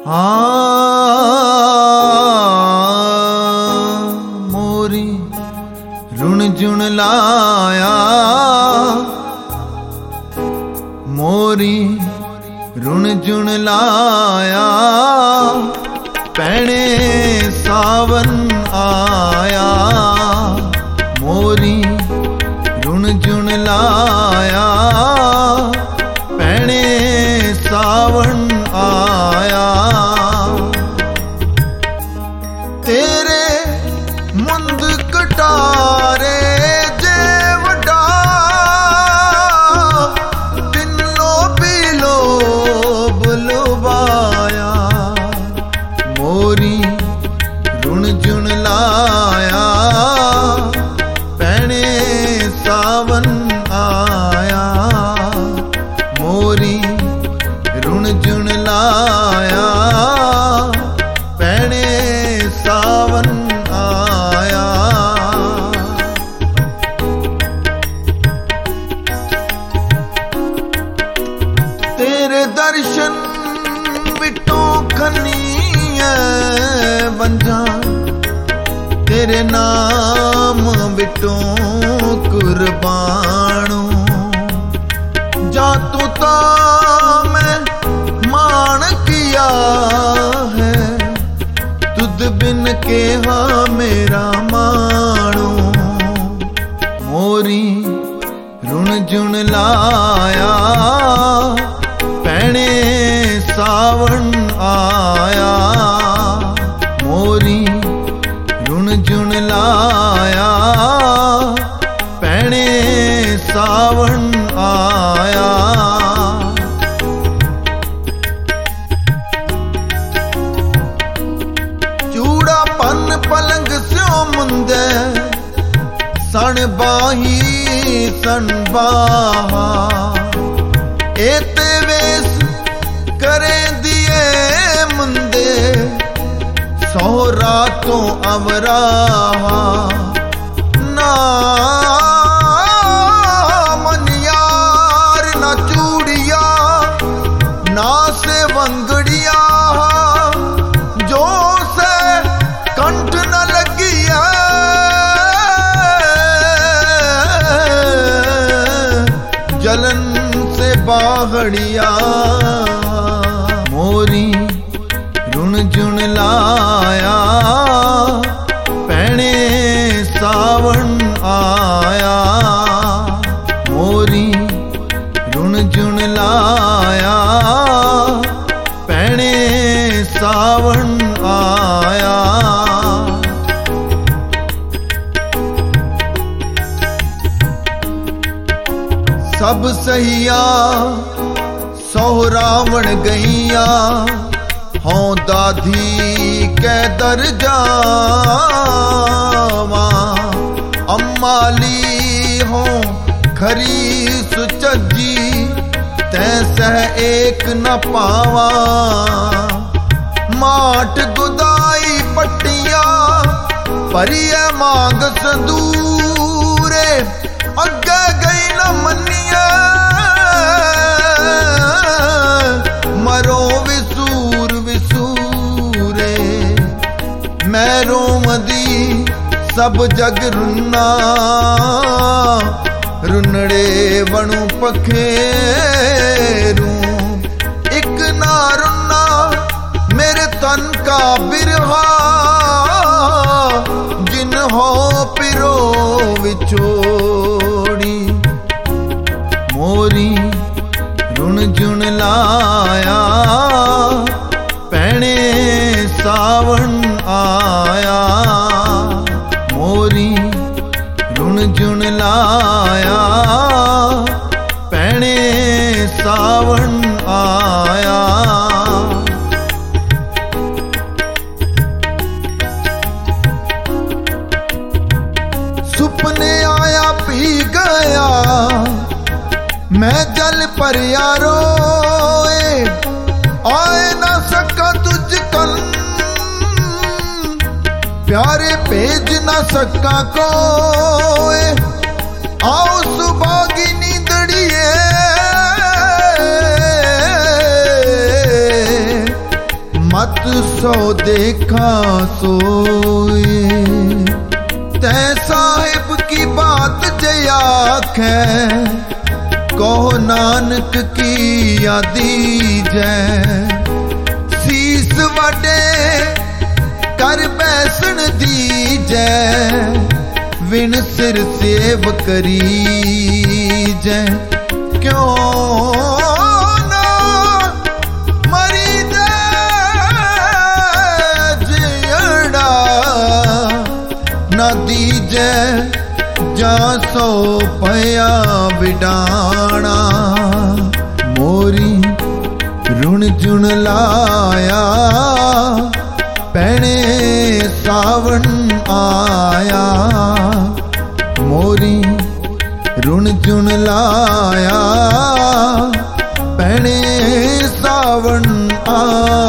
मोरी रुण जुण लाया, मोरी रुण जुण लाया, पैणे सावन आया। मोरी रुण जुण लाया, पैणे सावन आया। तेरे मुंद कटारे जे वडा, तिन्नो पीलो बुलवाया। मोरी रुण जुण लाया, पैणे सावन आया। मोरी रुण जुण लाया, पैणे सावन आया। तेरे दर्शन बिटों खनिए वंजा, तेरे नाम बिटों कुर्बानों। जातू ता मैं मान किया है, तुद बिन केहा मेरा मानो। मोरी रुण जुण लाया, पैणे सावन आया। मोरी रुण जुण लाया, पैणे सावन आया। चूड़ा पन पलंग स्यों मुंदे, सन बाही सन बाहा। एते वेस करे दिए मुंदे, सौ रातों अवराहा। ना मन यार ना चूड़िया, ना से वंगड़िया, जो से कंठ न लगिया। जलन से बाहड़िया। मोरी रुण जुण लाया, पैणे सावन आया। मोरी रुण जुण लाया, पैणे सावन आया। सब सहिया सौ रावण गैया, हों दाधी कै दर जावा। अम्माली हों खरी सुचजी, तैसह एक न पावा। माट गुदाई पट्टिया, परिय मांग संदूरे। अग्गे गई न मनिया, मरो विसूर विसूरे। मैरो मदी सब जग रुन्ना, रुनड़े बणु पखेरू। एक ना रुन्ना मेरे तन का बिरहा, जिन हो पिरो विछोड़ी। मोरी रुण जुण लाया, पैणे सावन आया। मोरी रुण जुण लाया, पैणे सावन आया। सुपने आया पी गया, मैं जल पर यारो। आए ना सका तुझ कल, प्यारे भेज ना सका कोई। आओ सुभागिनी दड़िए, तत सो देखा सोए। तै साहिब की बात जय आखै, कहो नानक की यादी जय। शीस वडे कर बैसन दीजै, विन सिर सेव करी जय। क्यों ना मरी दे जियड़ा, ना दीजै जा सो पया विडाणा। मोरी रुण जुण लाया, पैणे सावन आया। मोरी रुण जुण लाया, पैणे सावन आया।